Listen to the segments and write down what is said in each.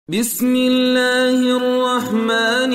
بسم الله الرحمن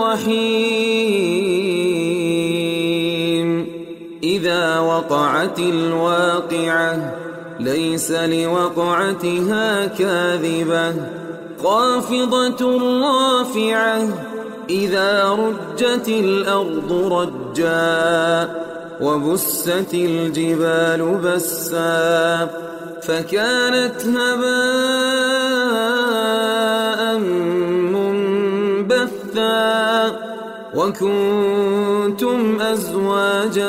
الرحيم إذا وقعت الواقعة ليس لوقعتها كاذبة خافضة رافعة إذا رجت الأرض رجا وبست الجبال بسا فكانت هباء منبثا وكنتم أزواجا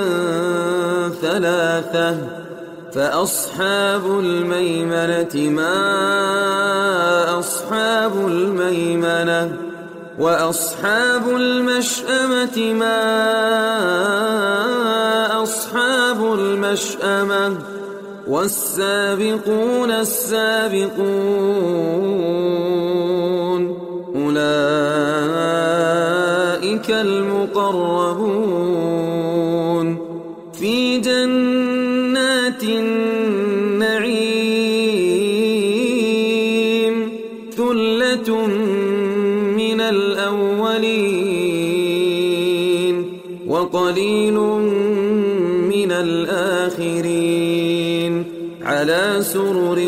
ثلاثة فأصحاب الميمنة ما أصحاب الميمنة وأصحاب المشأمة ما أصحاب المشأمة والسابقون السابقون أولئك المقربون في جنات النعيم ثلة من الأولين وقليل من الآخرين على سرر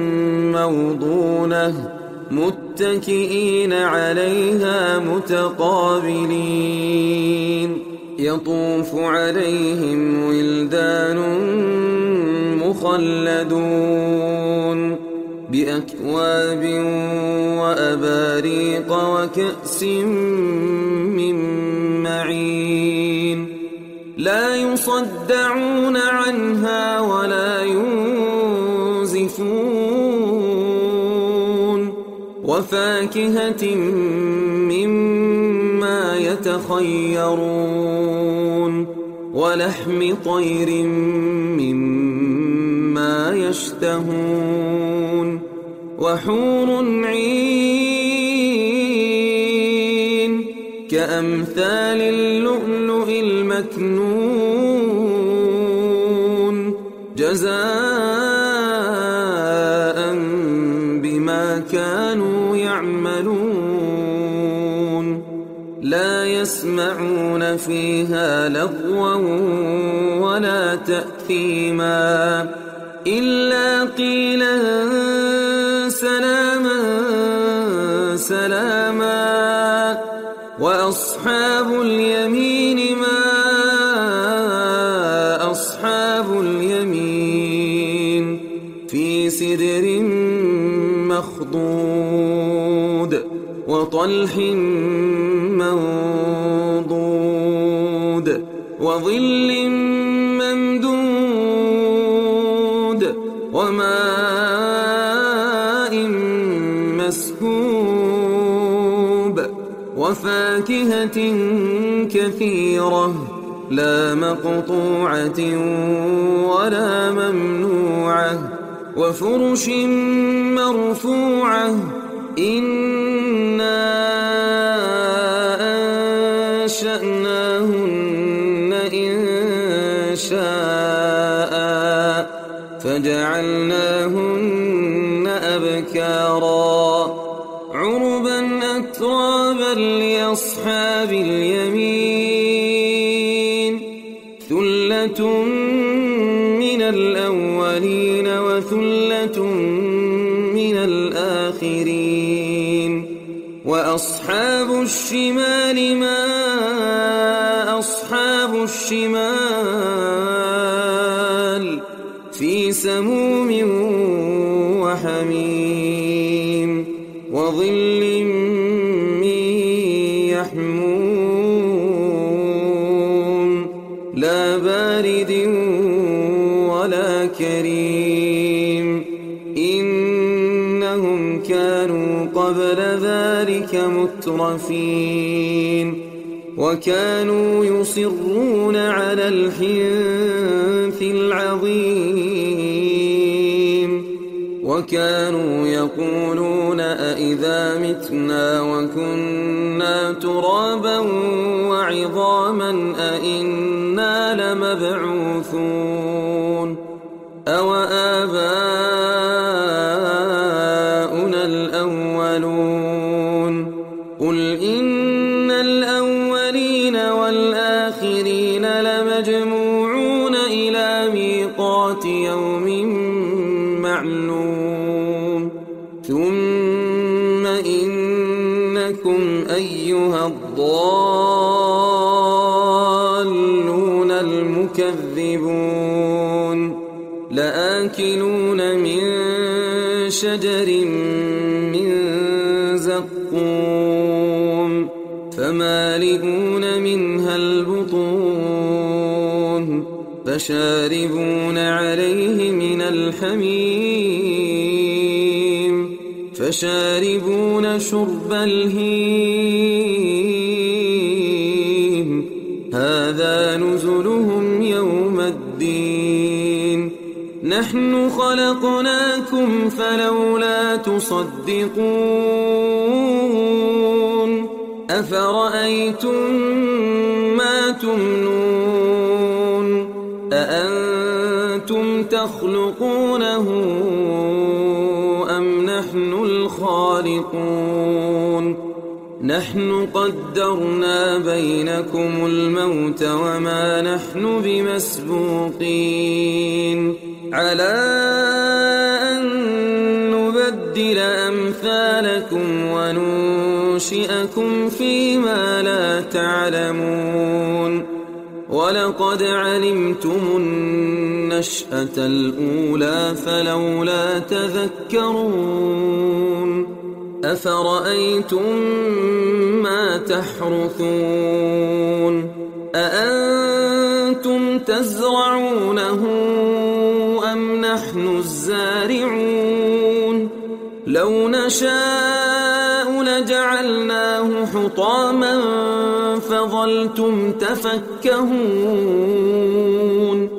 موضونة متكئين عليها متقابلين يطوف عليهم ولدان مخلدون بأكواب وأباريق وكأس من معين لا يصدعون عنها ولا ينزفون وفاكهة مما يتخيرون ولحم طير مما يشتهون وحور عين كأمثال اللؤلؤ المكنون جزاء بما كانوا يعملون لا يسمعون فيها لغوا ولا تأثيما إلا قيلا سلاما سلاما وأصحاب اليمين ما أصحاب اليمين في سدر مخضود وطلح منضود وظل ممدود وماء مسكوب وفاكهة كثيرة لا مقطوعة ولا ممنوعة وفرش مرفوعة إنا أنشأناهن إنشاء فجعلناهن أبكارا عربا أترابا لأصحاب اليمين ثلة من الأولين وثلة من الآخرين وأصحاب الشمال ما أصحاب الشمال في سموم وحميم وظل من يحموم لا بارد ولا كريم إنهم كانوا قبل ذلك مترفين وكانوا يصرون على الحنث العظيم وكانوا يقولون أئذا متنا وكنا ترابا وعظاما أئنا لمبعوثون أو آباؤنا الأولين الأولون قل إن الأولين والآخرين لمجموعون إلى ميقات يوم معلوم ثم إنكم أيها الضالون المكذبون لآكلون من شجر من زقوم فمالئون منها البطون فشاربون عليه من الحميم فشاربون شرب الهيم هذا نزلهم يوم الدين نحن خلقناكم فلولا تصدقون أفرأيتم ما تمنون أأنتم تخلقونه أم نحن الخالقون نحن قدرنا بينكم الموت وما نحن بمسبوقين على أن نبدل أمثالكم وننشئكم فيما لا تعلمون ولقد علمتم النشأة الأولى فلولا تذكرون أفرأيتم ما تحرثون أأنتم تزرعونه أم نحن الزارعون لو نشاء لجعلناه حطاما فظلتم تفكهون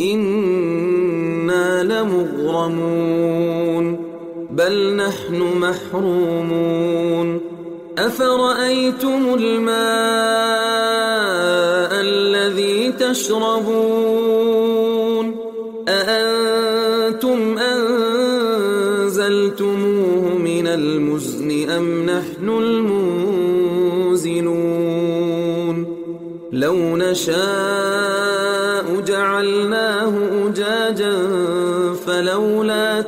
إنا لمغرمون بل نحن محرومون أفرأيتم الماء الذي تشربون أأنتم أنزلتموه من المزن أم نحن المنزلون لو نشاء جعلناه أجاجا فلولا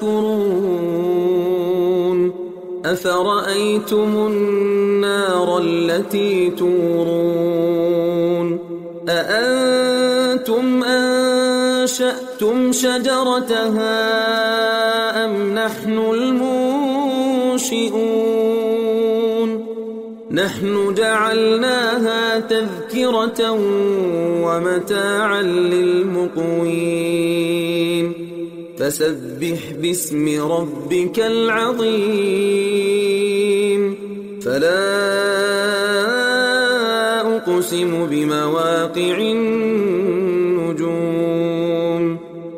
تشكرون أفرأيتم النار التي تورون أأنتم أنشأتم شجرتها أم نحن المنشئون نحن جعلناها تذكرة ومتاعا للمقوين فسبح باسم ربك العظيم فلا أقسم بمواقع النجوم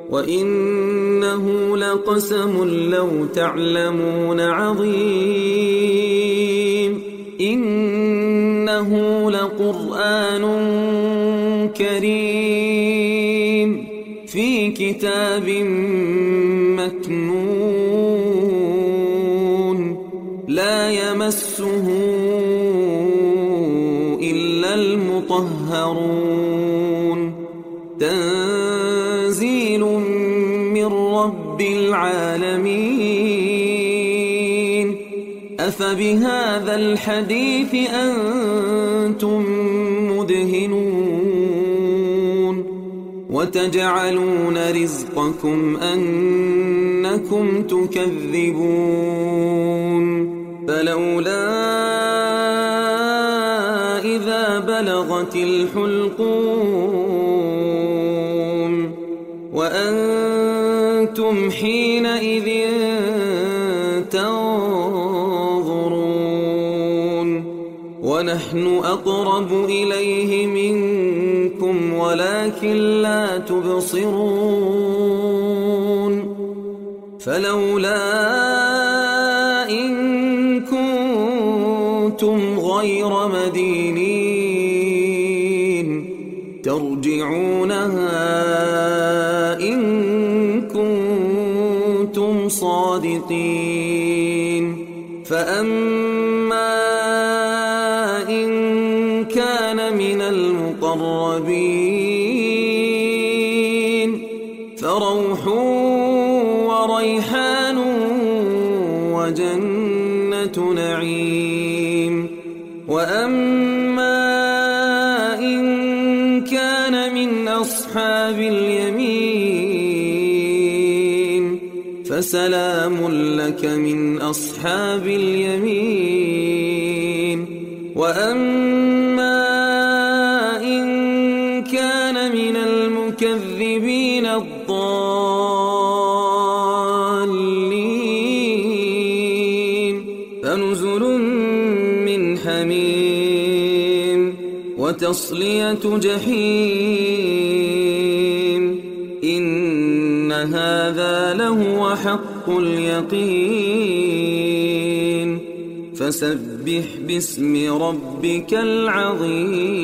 وإنه لقسم لو تعلمون عظيم إنه لقرآن كريم في كتاب مكنون لا يمسه إلا المطهرون تنزيل من رب العالمين أفبهذا الحديث أنتم مدهنون وتجعلون رزقكم أنكم تكذبون فلولا إذا بلغت الحلقوم وأنتم حينئذ تنظرون ونحن أقرب إليه منكم ولكن لا تبصرون فلولا إن كنتم غير مدينين ترجعونها إن كنتم صادقين فأما إن كان من المقربين فروح وريحان وجنة نعيم. وأما إن كان من أصحاب اليمين فسلام لك من أصحاب اليمين. وأما إن كان من المكذبين الضالين فنزل من حميم وتصلية جحيم. إن هذا لهو حق اليقين. فسبح باسم ربك العظيم.